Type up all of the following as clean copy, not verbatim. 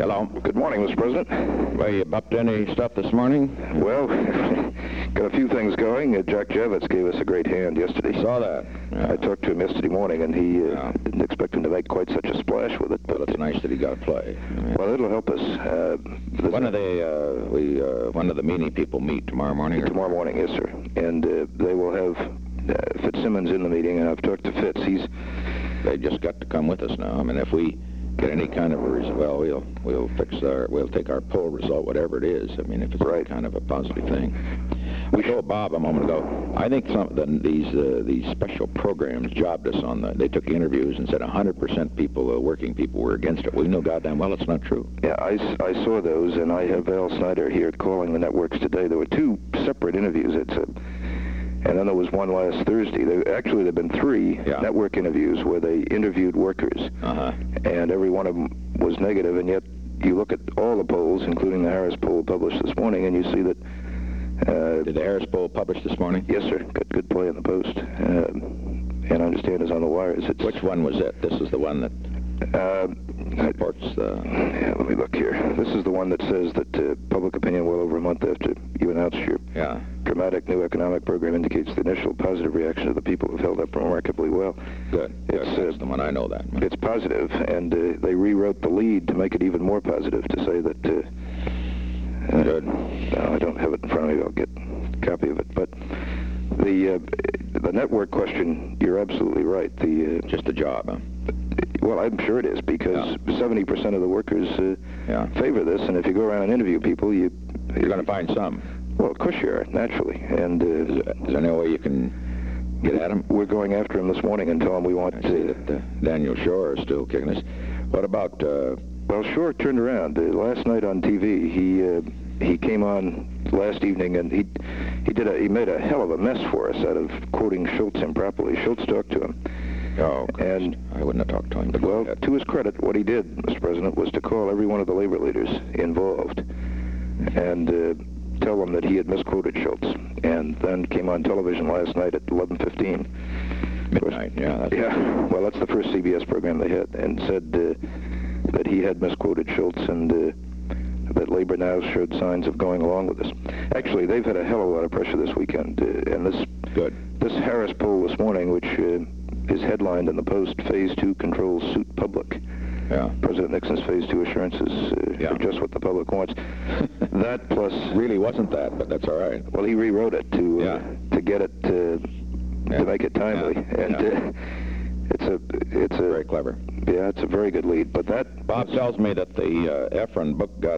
Hello. Good morning, Mr. President. Well, you bumped any stuff this morning? Well, got a few things going. Jack Javits gave us a great hand yesterday. Saw that. Yeah. I talked to him yesterday morning, and he didn't expect him to make quite such a splash with it. But it's nice that he got to play. Well, it'll help us. When are when do the meanie people meet, tomorrow morning? Tomorrow morning, yes, sir. And they will have Fitzsimmons in the meeting, and I've talked to Fitz. They just got to come with us now. I mean, if we get any kind of a result, well, we'll take our poll result, whatever it is. I mean, if it's any kind of a positive thing. We told Bob a moment ago, I think these special programs jobbed us on they took the interviews and said 100% people, working people, were against it. We know goddamn well it's not true. Yeah, I saw those, and I have Al Snyder here calling the networks today. There were two separate interviews. And then there was one last Thursday. There have been three network interviews where they interviewed workers, and every one of them was negative, and yet you look at all the polls, including the Harris poll published this morning, and you see that... Did the Harris poll publish this morning? Yes, sir. Good play in the Post. And I understand it's on the wires. Which one was it? This is the one that supports the... Yeah, let me look here. This is the one that says that public opinion well over a month after you announced your dramatic new economic program indicates the initial positive reaction of the people who've held up remarkably well. Good. It's the one I know that. It's positive, and they rewrote the lead to make it even more positive, to say that... Good. No, I don't have it in front of me. I'll get a copy of it. But the network question, you're absolutely right. Just a job, huh? Well, I'm sure it is, because 70% of the workers favor this, and if you go around and interview people, you're going to find some. Well, of course you are, naturally. And is there any way you can get at him? We're going after him this morning and tell him we want to... Daniel Shore is still kicking us. What about... Well, Shore turned around. Last night on TV, he came on last evening, and he made a hell of a mess for us out of quoting Schultz improperly. Schultz talked to him. Oh, and I wouldn't have talked to him. But well, to his credit, what he did, Mr. President, was to call every one of the labor leaders involved and tell them that he had misquoted Schultz, and then came on television last night at 11:15. Midnight, yeah. Well, that's the first CBS program they had, and said that he had misquoted Schultz, and that labor now showed signs of going along with this. Actually, they've had a hell of a lot of pressure this weekend, and this Harris poll this morning, which is headlined in the Post, Phase 2 controls suit public. Yeah. President Nixon's Phase 2 assurances are just what the public wants. That plus... Really wasn't that, but that's all right. Well, he rewrote it to get it to make it timely. And it's a very clever. Yeah, it's a very good lead. But that... Bob tells me that the Efron book got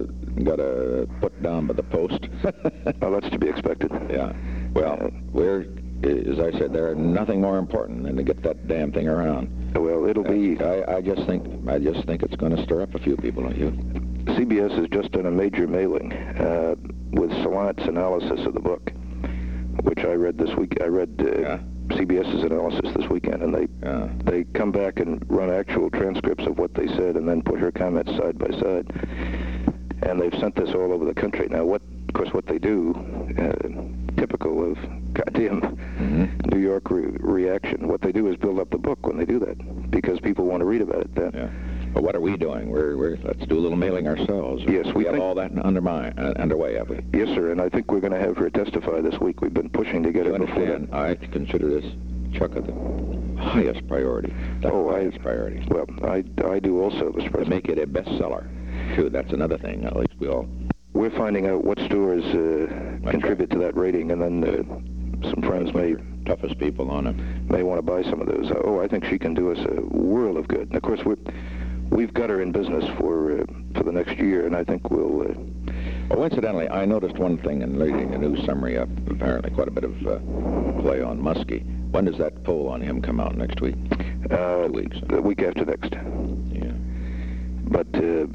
a put down by the Post. Well, that's to be expected. Yeah. Well, as I said, there's nothing more important than to get that damn thing around. Well, it'll be... I just think it's going to stir up a few people, don't you? CBS has just done a major mailing with Salant's analysis of the book, which I read this week. I read CBS's analysis this weekend, and they come back and run actual transcripts of what they said, and then put her comments side by side. And they've sent this all over the country. Now, what they do, typical of goddamn New York reaction, what they do is build up the book when they do that, because people want to read about it then. Yeah. But what are we doing? Let's do a little mailing ourselves. Yes, we have all that underway, have we? Yes, sir, and I think we're going to have her testify this week. We've been pushing to get her before that. I consider this, Chuck, the highest priority. Highest priority. Well, I do also, Mr. President. To make it a bestseller, too, that's another thing. At least we all... We're finding out what stores contribute to that rating, and then some friends toughest people on it may want to buy some of those. I think she can do us a world of good. And of course, we've got her in business for the next year, and I think we'll... Oh, incidentally, I noticed one thing in reading the news summary up, apparently quite a bit of play on Muskie. When does that poll on him come out next week? 2 weeks. The week after next. Yeah. But...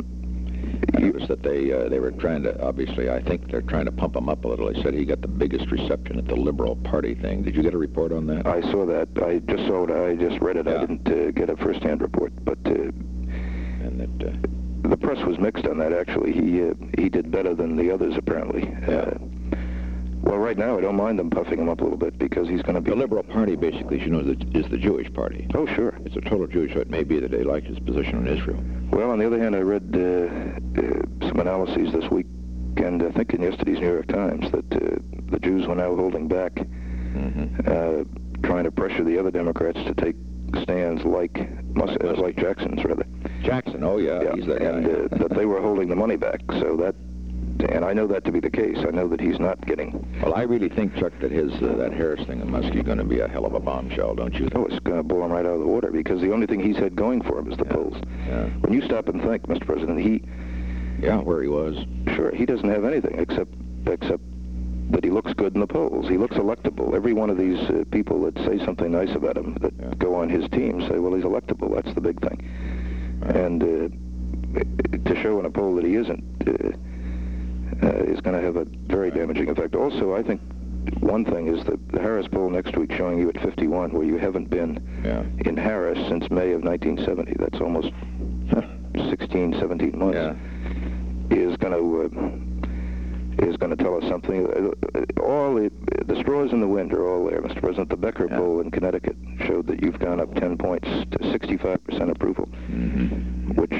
I noticed that they were trying to, obviously, I think they're trying to pump him up a little. They said he got the biggest reception at the Liberal Party thing. Did you get a report on that? I saw that. I just saw it. I just read it. Yeah. I didn't get a first-hand report. But and that the press was mixed on that, actually. He did better than the others, apparently. Yeah. Well, right now, I don't mind them puffing him up a little bit, because he's going to be... The Liberal Party, basically, as you know, is the Jewish party. Oh, sure. It's a total Jewish, so it may be that they like his position on Israel. Well, on the other hand, I read some analyses this week, and I think in yesterday's New York Times, that the Jews were now holding back, trying to pressure the other Democrats to take stands like Jackson's, rather. Jackson, oh yeah, he's that guy. And that they were holding the money back, so that, and I know that to be the case. I know that he's not getting... Well, I really think, Chuck, that that Harris thing in Muskie is going to be a hell of a bombshell, don't you? Oh, it's going to blow him right out of the water, because the only thing he's had going for him is the polls. Yeah. When you stop and think, Mr. President, where he was. Sure, he doesn't have anything except that he looks good in the polls. He looks electable. Every one of these people that say something nice about him, that go on his team, say, well, he's electable. That's the big thing. Right. And to show in a poll that he isn't is going to have a very damaging effect. Also, I think one thing is the Harris poll next week showing you at 51, where you haven't been in Harris since May of 1970. That's almost 16, 17 months. Yeah. Is going to tell us something. All the straws in the wind are all there, Mr. President. The Becker poll in Connecticut showed that you've gone up 10 points to 65% approval, which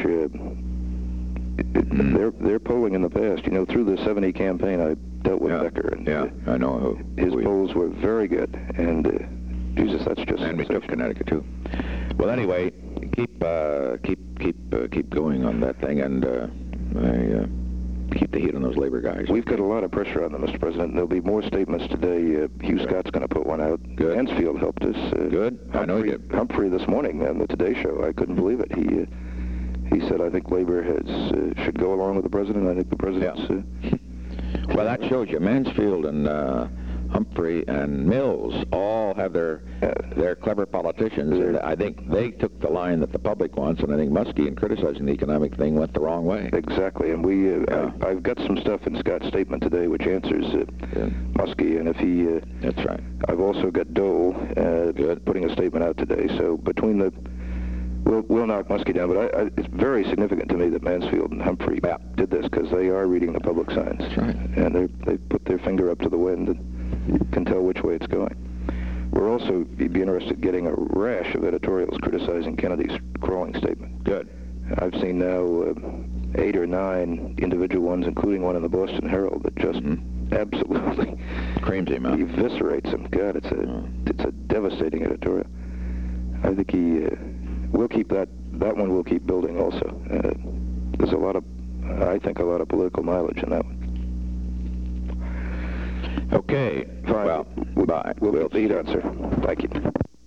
they're polling in the past. You know, through the 70 campaign, I dealt with Becker, and I know his polls were very good. And Jesus, that's just. And we took Connecticut too. Well, anyway, keep going on that thing, and keep the heat on those labor guys. We've got a lot of pressure on them, Mr. President. There'll be more statements today. Hugh Scott's going to put one out. Good. Mansfield helped us. Good. I know he did. Humphrey this morning on the Today Show. I couldn't believe it. He said, I think labor should go along with the president. I think the president's... Well, that shows you. Mansfield and Humphrey and Mills all have their clever politicians, and I think they took the line that the public wants, and I think Muskie, in criticizing the economic thing, went the wrong way. Exactly, and I've got some stuff in Scott's statement today which answers Muskie, and if he... That's right. I've also got Dole putting a statement out today, so between the... We'll knock Muskie down, but it's very significant to me that Mansfield and Humphrey did this, because they are reading the public signs. That's right. And they put their finger up to the wind and can tell which way it's going. We're also be interested in getting a rash of editorials criticizing Kennedy's crawling statement. Good. I've seen now 8 or 9 individual ones, including one in the Boston Herald, that just absolutely creams him, eviscerates him. God, it's a devastating editorial. I think we'll keep that one will keep building also. There's I think a lot of political mileage in that one. Okay. Fine. Well, bye. We'll put the heat on, sir. Thank you.